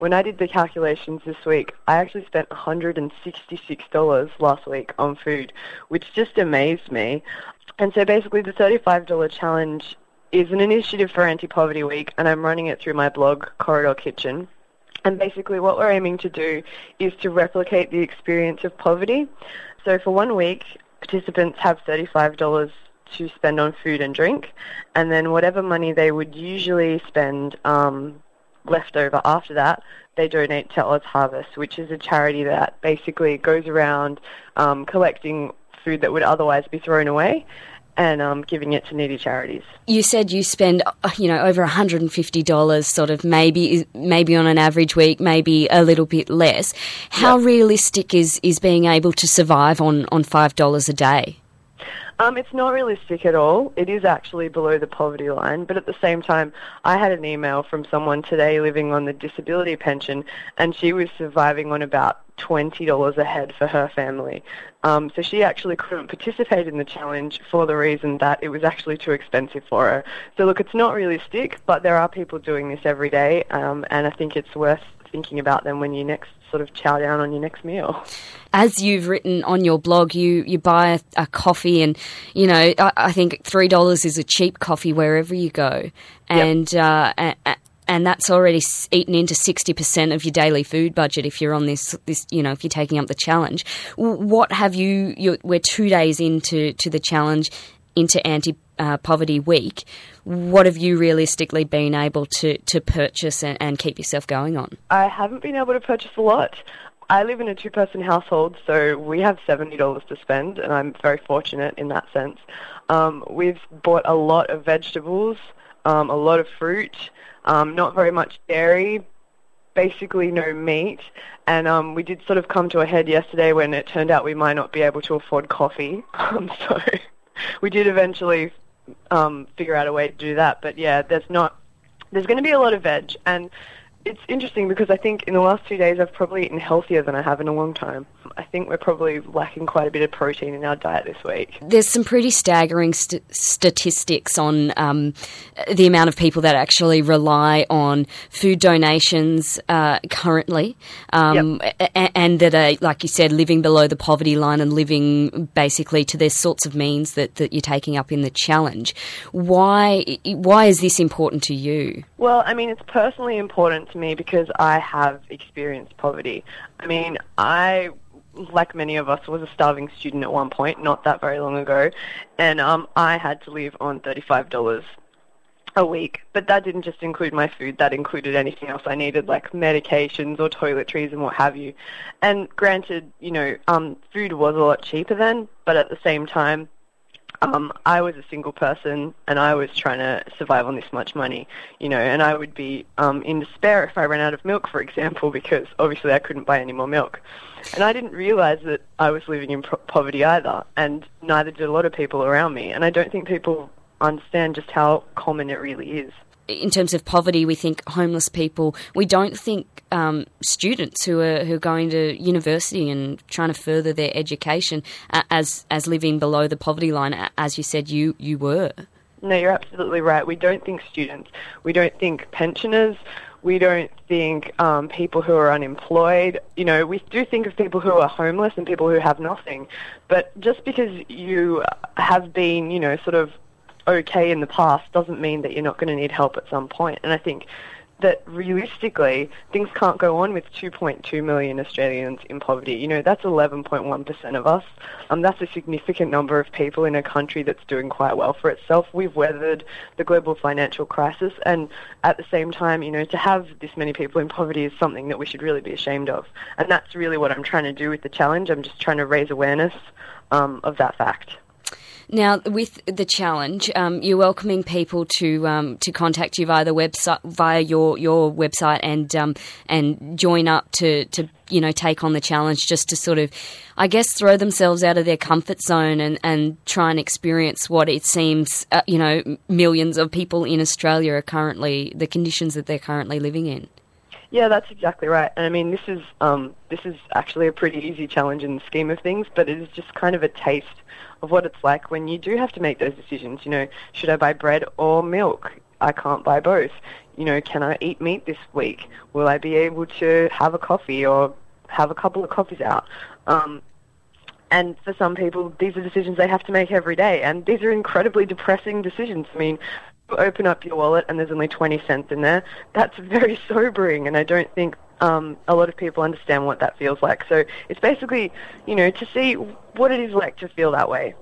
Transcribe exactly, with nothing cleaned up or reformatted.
When I did the calculations this week, I actually spent one hundred sixty-six dollars last week on food, which just amazed me. And so basically the thirty-five dollars challenge is an initiative for Anti-Poverty Week, and I'm running it through my blog, Corridor Kitchen. And basically what we're aiming to do is to replicate the experience of poverty. So for one week, participants have thirty-five dollars to spend on food and drink, and then whatever money they would usually spend um, left over after that, they donate to Oz Harvest, which is a charity that basically goes around um, collecting food that would otherwise be thrown away and um, giving it to needy charities. You said you spend, you know, over one hundred fifty dollars sort of maybe maybe on an average week, maybe a little bit less. How yep. realistic is, is being able to survive on, on five dollars a day? Um, it's not realistic at all. It is actually below the poverty line, but at the same time, I had an email from someone today living on the disability pension, and she was surviving on about twenty dollars a head for her family. Um, so she actually couldn't participate in the challenge for the reason that it was actually too expensive for her. So look, it's not realistic, but there are people doing this every day, um, and I think it's worth thinking about them when you next sort of chow down on your next meal. As you've written on your blog, you, you buy a, a coffee and, you know, I, I think three dollars is a cheap coffee wherever you go. And, yep. uh, and, and that's already eaten into sixty percent of your daily food budget if you're on this, this you know, if you're taking up the challenge. What have you, you're, we're two days into to the challenge, into Anti-Poverty Week. What have you realistically been able to, to purchase and, and keep yourself going on? I haven't been able to purchase a lot. I live in a two-person household, so we have seventy dollars to spend, and I'm very fortunate in that sense. Um, we've bought a lot of vegetables, um, a lot of fruit, um, not very much dairy, basically no meat, and um, we did sort of come to a head yesterday when it turned out we might not be able to afford coffee, um, so we did eventually um, figure out a way to do that. But yeah, there's not, there's going to be a lot of veg, and it's interesting because I think in the last two days I've probably eaten healthier than I have in a long time. I think we're probably lacking quite a bit of protein in our diet this week. There's some pretty staggering st- statistics on um, the amount of people that actually rely on food donations uh, currently, um, yep. a- and that are, like you said, living below the poverty line and living basically to their sorts of means that, that you're taking up in the challenge. Why, why is this important to you? Well, I mean, it's personally important to me because I have experienced poverty. I mean, I, like many of us, was a starving student at one point, not that very long ago, and um, I had to live on thirty-five dollars a week. But that didn't just include my food, that included anything else I needed, like medications or toiletries and what have you. And granted, you know, um, food was a lot cheaper then, but at the same time, Um, I was a single person and I was trying to survive on this much money, you know, and I would be um, in despair if I ran out of milk, for example, because obviously I couldn't buy any more milk. And I didn't realise that I was living in pro- poverty either, and neither did a lot of people around me. And I don't think people understand just how common it really is. In terms of poverty, we think homeless people. We don't think um, students who are who are going to university and trying to further their education uh, as as living below the poverty line, as you said you, you were. No, you're absolutely right. We don't think students. We don't think pensioners. We don't think um, people who are unemployed. You know, we do think of people who are homeless and people who have nothing. But just because you have been, you know, sort of okay in the past doesn't mean that you're not going to need help at some point. And I think that realistically things can't go on with two point two million Australians in poverty. You know, that's eleven point one percent of us. Um, that's a significant number of people in a country that's doing quite well for itself. We've weathered the global financial crisis, and at the same time, you know, to have this many people in poverty is something that we should really be ashamed of. And that's really what I'm trying to do with the challenge. I'm just trying to raise awareness um, of that fact. Now, with the challenge, um, you're welcoming people to um, to contact you via the website, via your, your website, and um, and join up to, to you know take on the challenge, just to sort of, I guess, throw themselves out of their comfort zone and, and try and experience what it seems uh, you know millions of people in Australia are currently, the conditions that they're currently living in. Yeah, that's exactly right. And I mean, this is um, this is actually a pretty easy challenge in the scheme of things, but it is just kind of a taste of what it's like when you do have to make those decisions. You know, should I buy bread or milk? I can't buy both. you know, can I eat meat this week? Will I be able to have a coffee or have a couple of coffees out? Um, and for some people, these are decisions they have to make every day, and these are incredibly depressing decisions. I mean, you open up your wallet and there's only twenty cents in there. That's very sobering, and I don't think um, a lot of people understand what that feels like. So it's basically, you know, to see what it is like to feel that way.